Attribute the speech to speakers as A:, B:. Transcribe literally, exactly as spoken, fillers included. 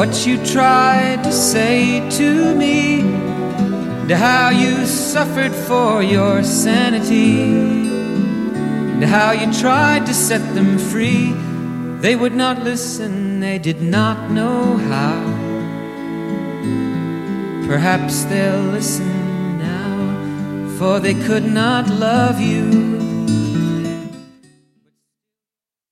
A: what you tried to say to me, and how you suffered for your sanity, and how you tried to set them free. They would not listen, they did not know how. Perhaps they'll listen now, for they could not love you